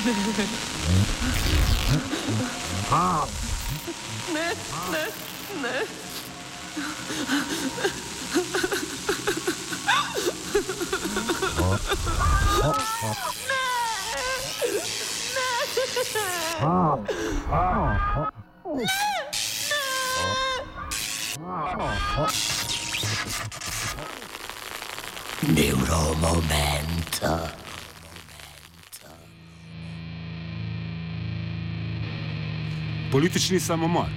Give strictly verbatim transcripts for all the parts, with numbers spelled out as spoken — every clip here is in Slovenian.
Ne, ne, ne. Neuromomento. Politični samomor.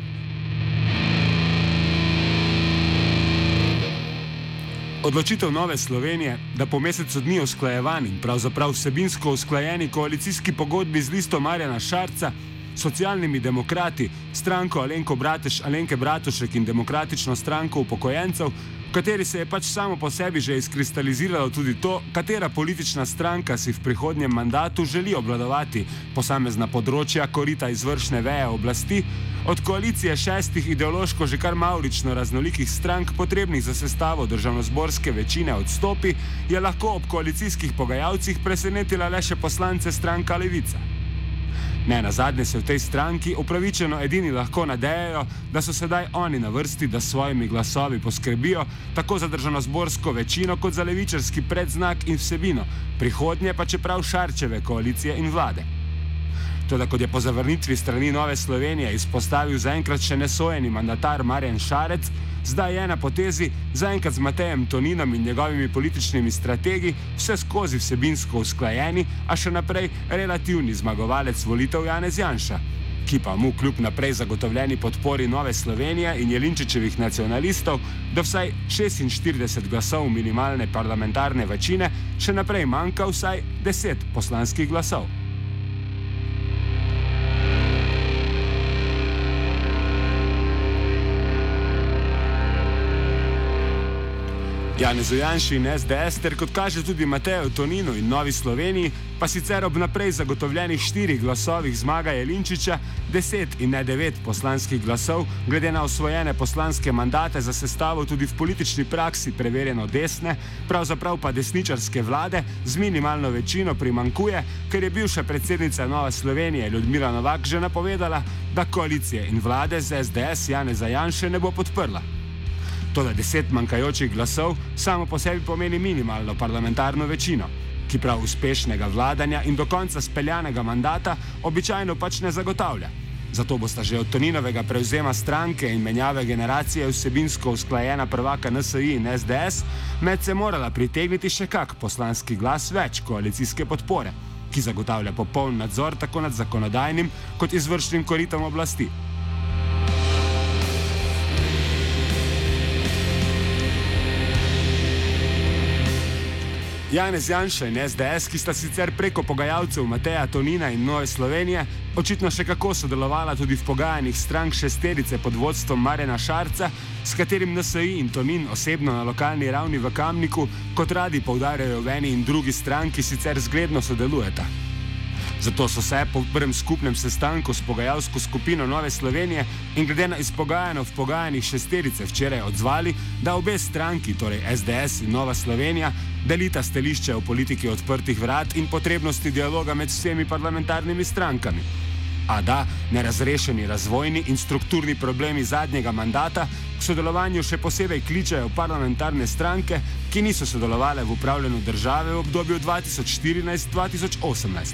Odločitev Nove Slovenije, da po mesecu dni usklajevan in pravzaprav vsebinsko usklajeni koalicijski pogodbi z listo Marjana Šarca, socialnimi demokrati, stranko Alenko Brateš, Alenke Bratušek in demokratično stranko upokojencev, v kateri se je pač samo po sebi že izkristaliziralo tudi to, katera politična stranka si v prihodnjem mandatu želi obvladovati posamezna področja korita izvršne veje oblasti, od koalicije šestih ideološko že kar mavrično raznolikih strank, potrebnih za sestavo državnozborske večine odstopi, je lahko ob koalicijskih pogajalcih presenetila le še poslance stranka Levica. Ne nazadnje se v tej stranki upravičeno edini lahko nadejajo, da so sedaj oni na vrsti, da s svojimi glasovi poskrbijo tako za državnozborsko večino kot za levičarski predznak in vsebino, prihodnje pa čeprav Šarčeve koalicije in vlade. Toda kot je po zavrnitvi strani Nove Slovenije izpostavil zaenkrat še nesojeni mandatar Marjan Šarec, zdaj je na potezi, zaenkrat z Matejem Toninom in njegovimi političnimi strategi, vse skozi vsebinsko usklajeni, a še naprej relativni zmagovalec volitev Janez Janša, ki pa mu kljub naprej zagotovljeni podpori Nove Slovenije in Jelinčičevih nacionalistov do vsaj šestinštirideset glasov minimalne parlamentarne večine še naprej manjka vsaj deset poslanskih glasov. Janezu Janši in es de es ter kot kaže tudi Mateju Toninu in Novi Sloveniji, pa sicer ob naprej zagotovljenih štirih glasovih zmaga Jelinčiča, deset in ne devet poslanskih glasov, glede na osvojene poslanske mandate za sestavo tudi v politični praksi preverjeno desne, pravzaprav pa desničarske vlade, z minimalno večino primankuje, ker je bivša predsednica Nove Slovenije Ljudmila Novak že napovedala, da koalicije in vlade z es de es Janeza Janše ne bo podprla. Toda deset manjkajočih glasov samo po sebi pomeni minimalno parlamentarno večino, ki prav uspešnega vladanja in do konca speljanega mandata običajno pač ne zagotavlja. Zato bosta že od Toninovega prevzema stranke in menjave generacije vsebinsko usklajena prvaka en es i in es de es med se morala pritegniti še kak poslanski glas več koalicijske podpore, ki zagotavlja popoln nadzor tako nad zakonodajnim kot izvršnim koritom oblasti. Janez Janša in es de es, ki sta sicer preko pogajalcev Mateja Tonina in Nove Slovenije očitno še kako sodelovala tudi v pogajanjih strank šesterice pod vodstvom Marjana Šarca, s katerim en es i in Tonin osebno na lokalni ravni v Kamniku, kot radi poudarjajo v eni in drugi stranki, sicer zgledno sodelujeta. Zato so se po prvem skupnem sestanku s pogajalsko skupino Nove Slovenije in glede na izpogajano v pogajanjih šesterice včeraj odzvali, da obe stranki, torej es de es in Nova Slovenija, delita stališče o politiki odprtih vrat in potrebnosti dialoga med vsemi parlamentarnimi strankami. A da nerazrešeni razvojni in strukturni problemi zadnjega mandata k sodelovanju še posebej kličejo parlamentarne stranke, ki niso sodelovale v upravljanju države v obdobju dva tisoč štirinajst do dva tisoč osemnajst.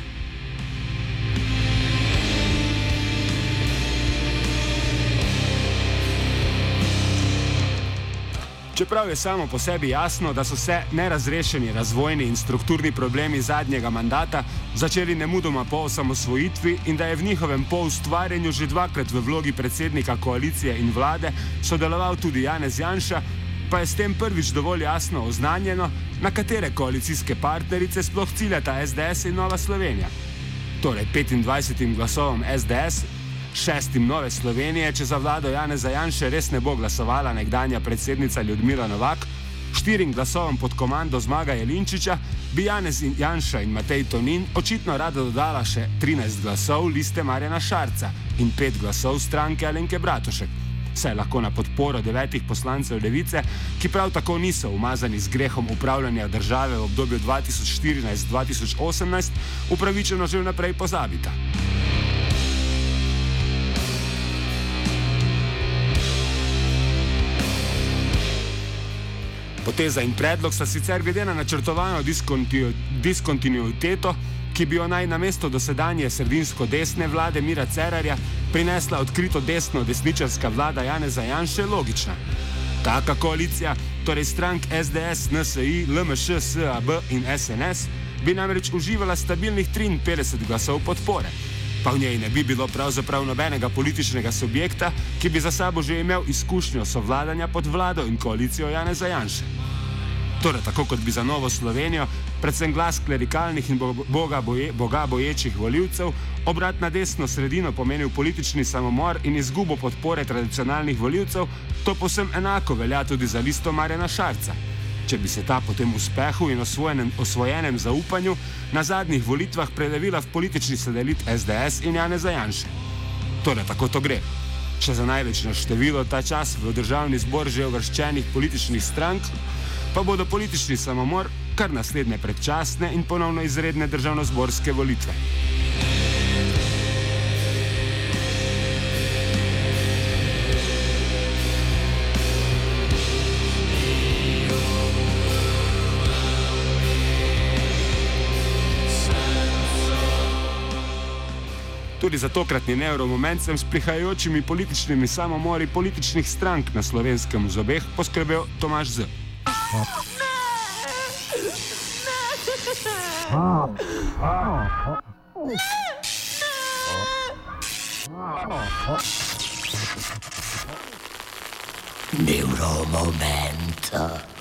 Čeprav je samo po sebi jasno, da so se nerazrešeni razvojni in strukturni problemi zadnjega mandata začeli nemudoma po osamosvojitvi in da je v njihovem poustvarjanju že dvakrat v vlogi predsednika koalicije in vlade sodeloval tudi Janez Janša, pa je s tem prvič dovolj jasno oznanjeno, na katere koalicijske partnerice sploh ciljata es de es in Nova Slovenija. Torej petindvajsetim glasovom es de es, šestim Nove Slovenije, če za vlado Janeza Janše res ne bo glasovala nekdanja predsednica Ljudmila Novak, štirim glasovom pod komando Zmaga Jelinčiča, bi Janez Janša in Matej Tonin očitno rada dodala še trinajst glasov liste Marjana Šarca in pet glasov stranke Alenke Bratušek, saj lahko na podporo devetih poslancev Levice, ki prav tako niso umazani z grehom upravljanja države v obdobju dva tisoč štirinajst do dva tisoč osemnajst, upravičeno že vnaprej pozabita. Poteza in predlog sta sicer glede na načrtovano diskontiu, diskontinuiteto, ki bi jo naj namesto dosedanje sredinsko-desne vlade Mira Cerarja prinesla odkrito desno-desničarska vlada Janeza Janše, logična. Taka koalicija, torej strank S D S, N S I, L M Š, S A B in S N S, bi namreč uživala stabilnih triinpetdeset glasov podpore. Pa v njej ne bi bilo pravzaprav nobenega političnega subjekta, ki bi za sabo že imel izkušnjo sovladanja pod vlado in koalicijo Janeza Janše. Torej, tako kot bi za Novo Slovenijo, predvsem glas klerikalnih in boga, boje, boga boječih volivcev, obrat na desno sredino pomenil politični samomor in izgubo podpore tradicionalnih volivcev, to povsem enako velja tudi za listo Marjana Šarca. Če bi se ta po tem uspehu in osvojenem, osvojenem zaupanju na zadnjih volitvah prelevila v politični satelit S D S in Janeza Janše. Torej, tako to gre. Še za največje število ta čas v državni zbor že uvrščenih političnih strank, pa bodo politični samomor kar naslednje predčasne in ponovno izredne državnozborske volitve. Tudi za tokratni neuromoment sem s prihajajočimi političnimi samomori političnih strank na Slovenskem z obeh poskrbel Tomaž Z. Neuromoment.